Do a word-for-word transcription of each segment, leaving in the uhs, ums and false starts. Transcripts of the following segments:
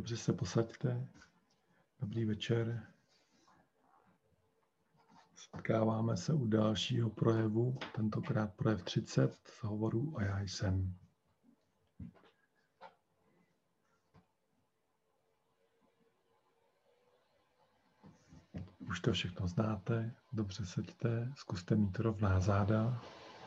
Dobře se posaďte. Dobrý večer. Setkáváme se u dalšího projevu, tentokrát projev třicet z hovoru A já jsem. Už to všechno znáte, dobře seďte, zkuste mít rovná záda.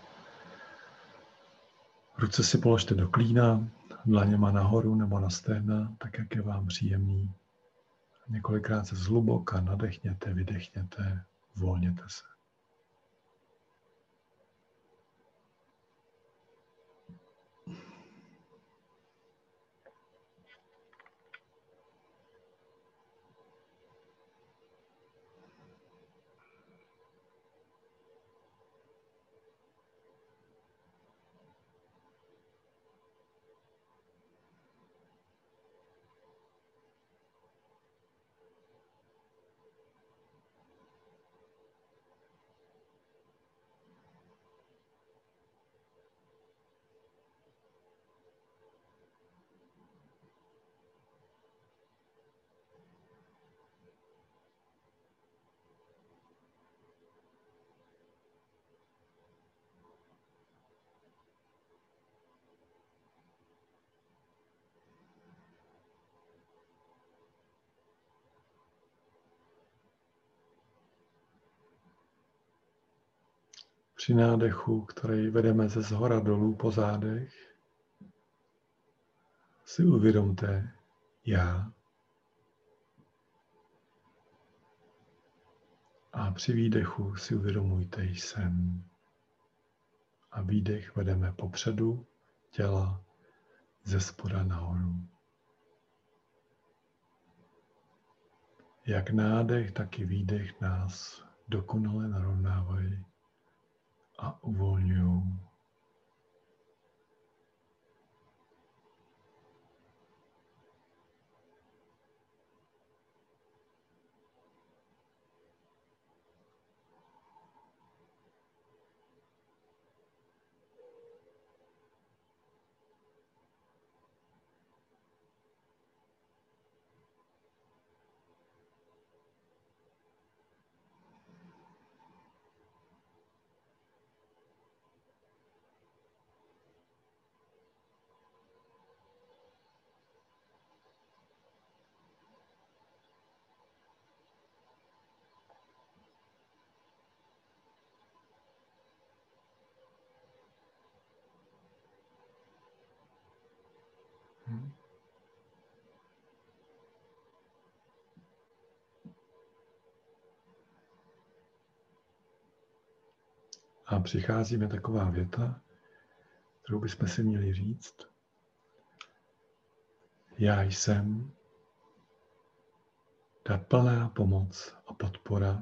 Ruce si položte do klína, dlaněma nahoru nebo na stehna, tak jak je vám příjemný. Několikrát se zhluboka nadechněte, vydechněte, uvolněte se. Při nádechu, který vedeme ze zhora dolů po zádech, si uvědomte já. A při výdechu si uvědomujte jsem. A výdech vedeme popředu těla ze spoda nahoru. Jak nádech, tak i výdech nás dokonale narovnávají a uvolňují. Hmm. A přichází mi taková věta, kterou bychom si měli říct. Já jsem ta plná pomoc a podpora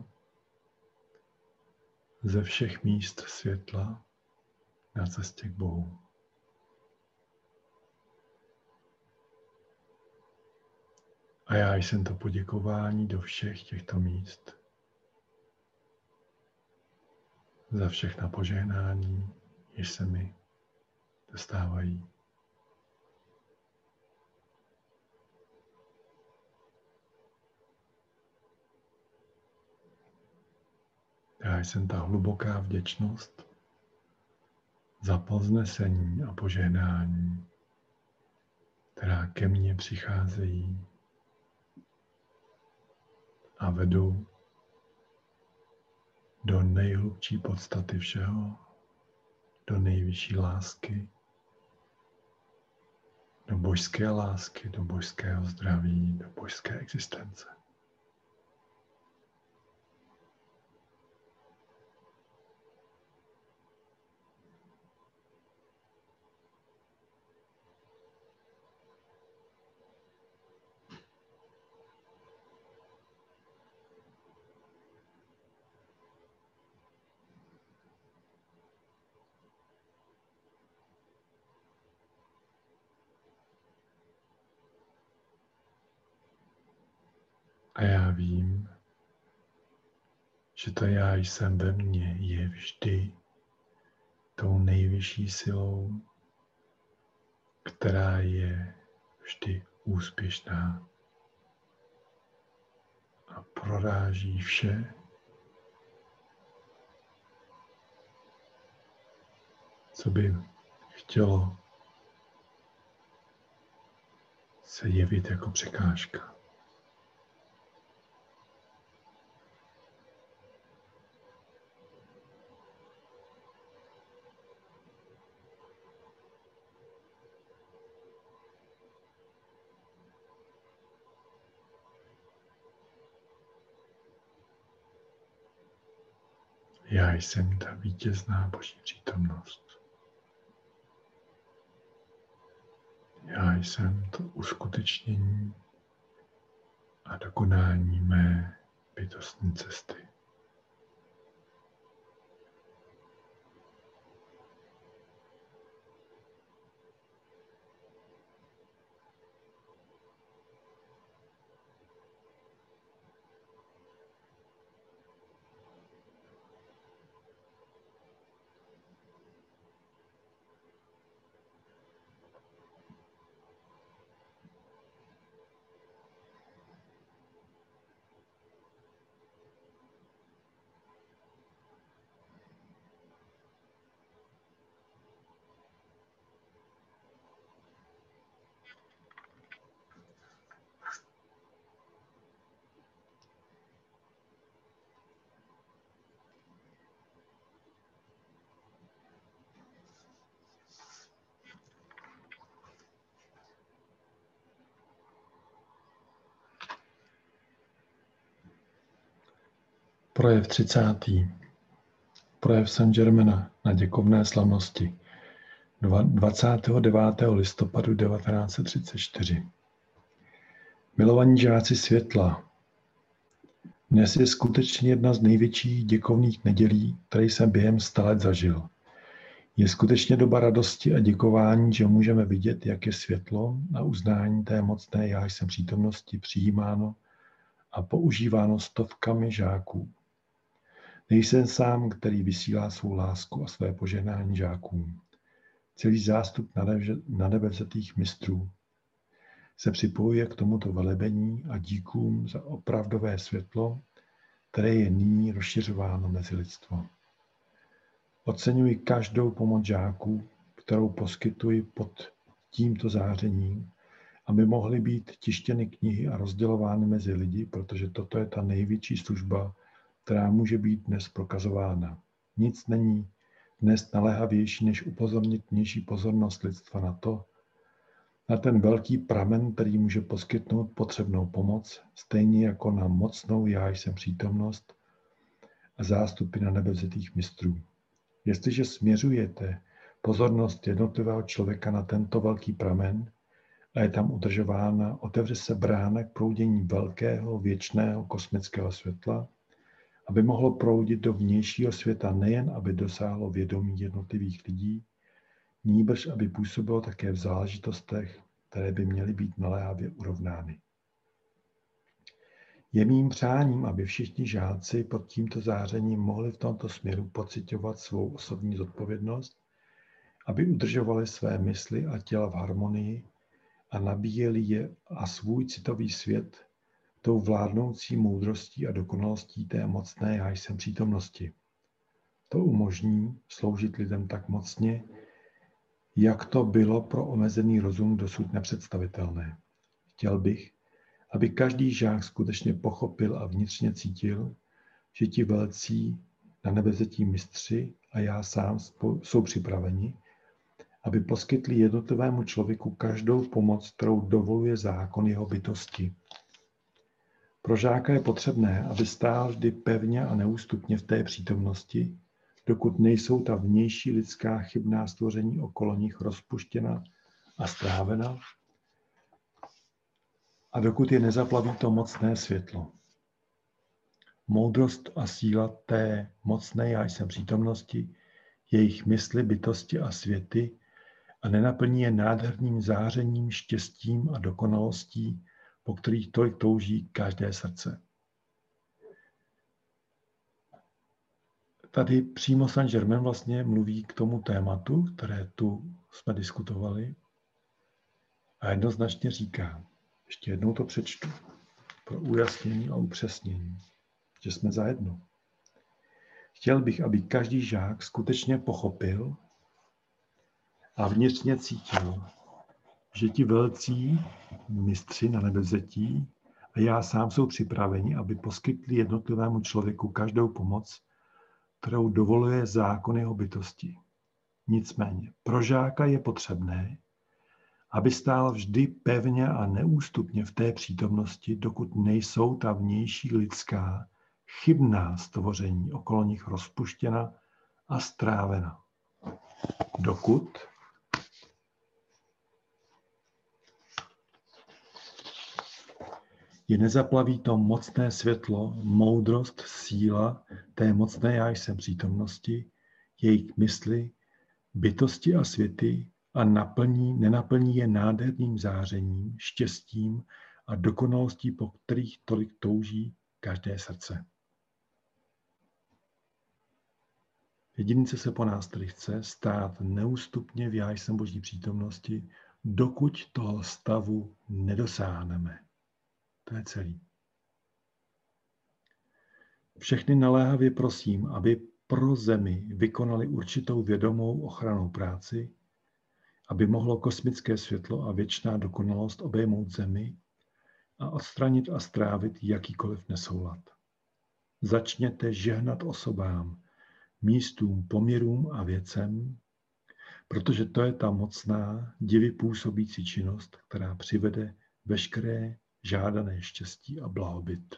ze všech míst světla na cestě k Bohu. A já jsem to poděkování do všech těchto míst za všechna požehnání, jež se mi dostávají. Já jsem ta hluboká vděčnost za povznesení a požehnání, která ke mně přicházejí a vedou do nejhlubší podstaty všeho, do nejvyšší lásky, do božské lásky, do božského zdraví, do božské existence. A já vím, že to já jsem ve mně je vždy tou nejvyšší silou, která je vždy úspěšná a proráží vše, co by chtělo se jevit jako překážka. Já jsem ta vítězná Boží přítomnost. Já jsem to uskutečnění a dokonání mé bytostní cesty. Projev třicátý. Projev Saint-Germaina na děkovné slavnosti dvacátého devátého listopadu devatenáct set třicet čtyři. Milovaní žáci světla, dnes je skutečně jedna z největších děkovných nedělí, které jsem během sta let zažil. Je skutečně doba radosti a děkování, že můžeme vidět, jak je světlo a uznání té mocné já jsem přítomnosti přijímáno a používáno stovkami žáků. Nejsem sám, který vysílá svou lásku a své požehnání žákům. Celý zástup na nebe vzetých mistrů se připojuje k tomuto velebení a díkům za opravdové světlo, které je nyní rozšiřováno mezi lidstvo. Oceňuji každou pomoc žáků, kterou poskytuji pod tímto zářením, aby mohly být tištěny knihy a rozdělovány mezi lidi, protože toto je ta největší služba, která může být dnes prokazována. Nic není dnes naléhavější, než upozornit vnější pozornost lidstva na to, na ten velký pramen, který může poskytnout potřebnou pomoc, stejně jako na mocnou já jsem přítomnost a zástupy na nebe vzetých mistrů. Jestliže směřujete pozornost jednotlivého člověka na tento velký pramen a je tam udržována, otevře se brána k proudění velkého, věčného kosmického světla, aby mohlo proudit do vnějšího světa nejen, aby dosáhlo vědomí jednotlivých lidí, nýbrž aby působilo také v záležitostech, které by měly být naléhavě urovnány. Je mým přáním, aby všichni žáci pod tímto zářením mohli v tomto směru pociťovat svou osobní zodpovědnost, aby udržovali své mysli a těla v harmonii a nabíjeli je a svůj citový svět tou vládnoucí moudrostí a dokonalostí té mocné já jsem přítomnosti. To umožní sloužit lidem tak mocně, jak to bylo pro omezený rozum dosud nepředstavitelné. Chtěl bych, aby každý žák skutečně pochopil a vnitřně cítil, že ti velcí na nebevzetí mistři a já sám jsou připraveni, aby poskytli jednotlivému člověku každou pomoc, kterou dovoluje zákon jeho bytosti. Pro žáka je potřebné, aby stál vždy pevně a neústupně v té přítomnosti, dokud nejsou ta vnější lidská chybná stvoření okolo nich rozpuštěna a strávena a dokud je nezaplaví to mocné světlo. Moudrost a síla té mocné já jsem přítomnosti, jejich mysli, bytosti a světy a nenaplní je nádherným zářením, štěstím a dokonalostí, po kterých tolik touží každé srdce. Tady přímo Saint-Germain vlastně mluví k tomu tématu, které tu jsme diskutovali a jednoznačně říká, Ještě jednou to přečtu pro ujasnění a upřesnění, že jsme zajedno. Chtěl bych, aby každý žák skutečně pochopil a vnitřně cítil, že ti velcí mistři na nebevzetí a já sám jsou připraveni, aby poskytli jednotlivému člověku každou pomoc, kterou dovoluje zákon jeho bytosti. Nicméně pro žáka je potřebné, aby stál vždy pevně a neústupně v té přítomnosti, dokud nejsou ta vnější lidská, chybná stvoření okolo nich rozpuštěna a strávena. Dokud je nezaplaví to mocné světlo, moudrost, síla té mocné já jsem přítomnosti, jejich mysli, bytosti a světy a naplní, nenaplní je nádherným zářením, štěstím a dokonalostí, po kterých tolik touží každé srdce. Jedince se po nás tedy chce stát neústupně v já jsem Boží přítomnosti, dokud toho stavu nedosáhneme. To je celý. Všechny naléhavě prosím, aby pro zemi vykonali určitou vědomou ochrannou práci, aby mohlo kosmické světlo a věčná dokonalost obejmout zemi a odstranit a strávit jakýkoliv nesoulad. Začněte žehnat osobám, místům, poměrům a věcem, protože to je ta mocná, divy působící činnost, která přivede veškeré žádané štěstí a blahobyt.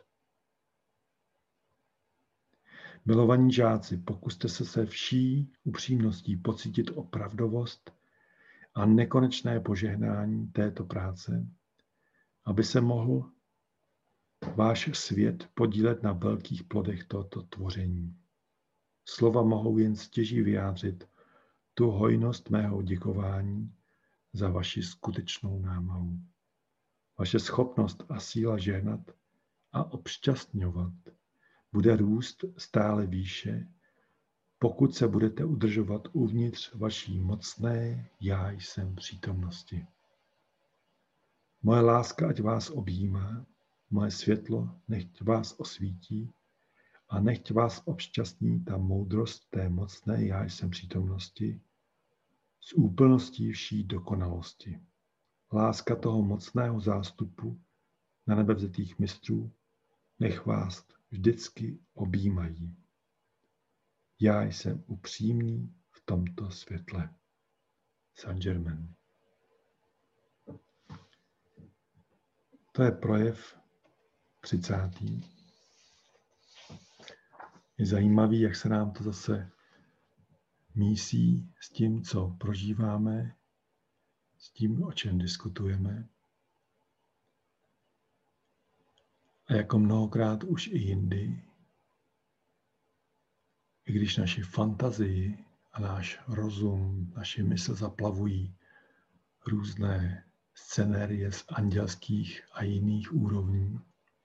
Milovaní žáci, pokuste se se vší upřímností pocítit opravdovost a nekonečné požehnání této práce, aby se mohl váš svět podílet na velkých plodech tohoto tvoření. Slova mohou jen stěží vyjádřit tu hojnost mého děkování za vaši skutečnou námahu. Vaše schopnost a síla žehnat a obšťastňovat bude růst stále výše, pokud se budete udržovat uvnitř vaší mocné já jsem přítomnosti. Moje láska ať vás objímá, moje světlo nechť vás osvítí a nechť vás obšťastní ta moudrost té mocné já jsem přítomnosti s úplností vší dokonalosti. Láska toho mocného zástupu na nebevzetých mistrů nech vás vždycky objímají. Já jsem upřímný v tomto světle. Saint Germain. To je projev třicátý. Je zajímavý, jak se nám to zase mísí s tím, co prožíváme, s tím, o čem diskutujeme. A jako mnohokrát už i jindy, i když naši fantazii a náš rozum, naši mysl zaplavují různé scenérie z andělských a jiných úrovní,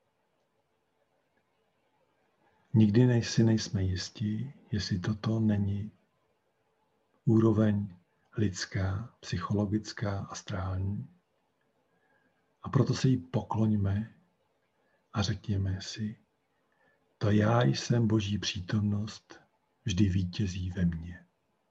nikdy si nejsme jistí, jestli toto není úroveň lidská, psychologická, astrální. A proto se jí pokloňme a řekněme si, to já jsem Boží přítomnost, vždy vítězí ve mně.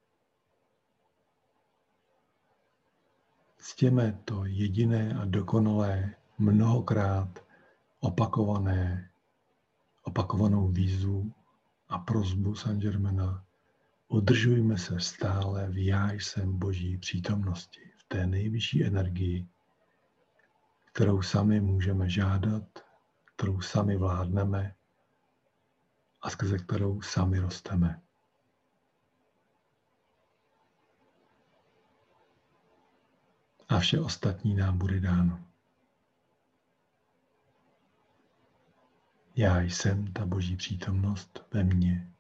Ctěme to jediné a dokonalé, mnohokrát opakované, opakovanou výzvu a prosbu Saint Germaina. Udržujme se stále v já jsem Boží přítomnosti, v té nejvyšší energii, kterou sami můžeme žádat, kterou sami vládneme a skrze kterou sami rosteme. A vše ostatní nám bude dáno. Já jsem ta Boží přítomnost ve mně.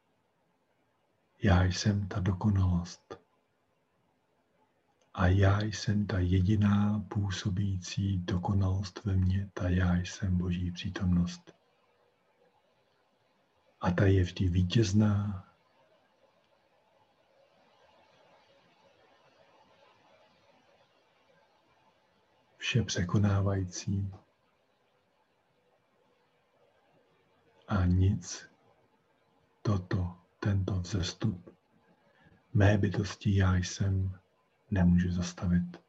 Já jsem ta dokonalost. A já jsem ta jediná působící dokonalost ve mně, ta já jsem Boží přítomnost. A ta je vždy vítězná. vše překonávající a nic toto, tento vzestup mé bytosti já jsem nemůže zastavit.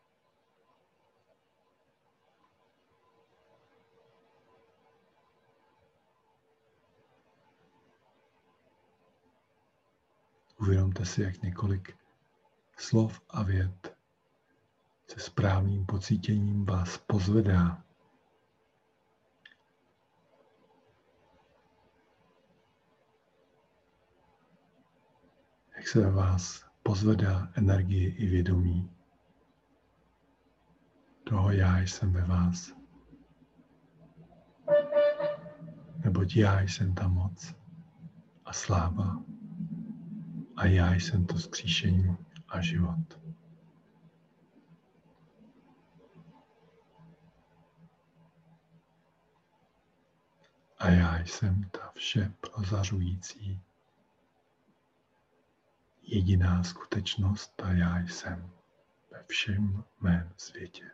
Uvědomte si, jak několik slov a vět se správným pocítěním vás pozvedá. Jak se ve vás pozvedá energie i vědomí toho já jsem ve vás. Neboť já jsem ta moc a sláva a já jsem to vzkříšení a život. A já jsem ta vše prozařující jediná skutečnost a já jsem ve všem mém světě.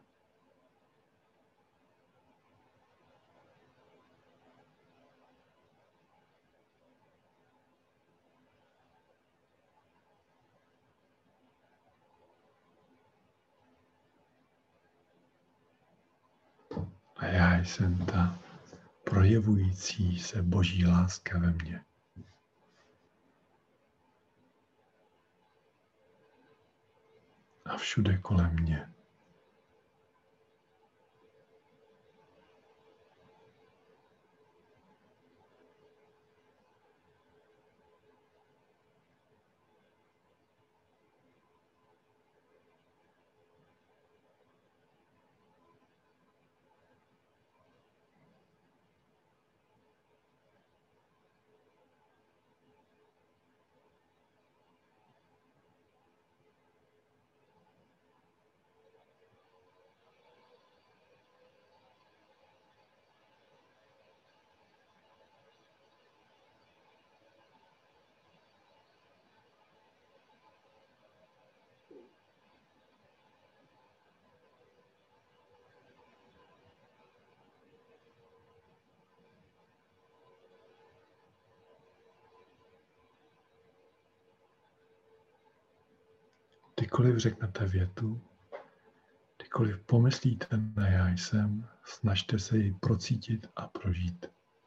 A já jsem ta projevující se Boží láska ve mně. A všude kolem mě. Kdykoliv řeknete větu, kdykoliv pomyslíte na já jsem, snažte se ji procítit a prožít.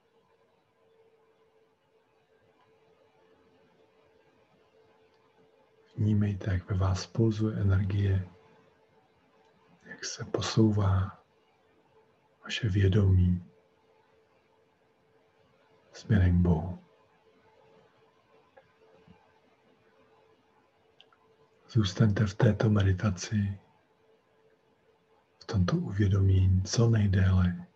Vnímejte, jak ve vás pulzuje energie, jak se posouvá vaše vědomí směrem k Bohu. Zůstaňte v této meditaci, v tomto uvědomění co nejdéle.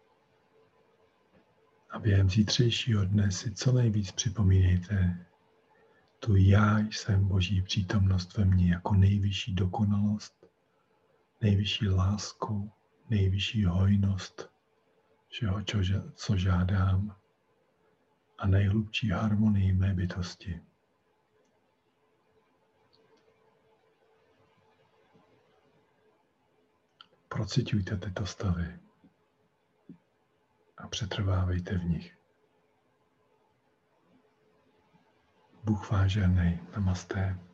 A během zítřejšího dne si co nejvíc připomínejte tu já jsem Boží přítomnost ve mně jako nejvyšší dokonalost, nejvyšší lásku, nejvyšší hojnost všeho, co žádám a nejhlubší harmonii mé bytosti. Prociťujte tyto stavy a přetrvávejte v nich. Bůh vážený, namasté.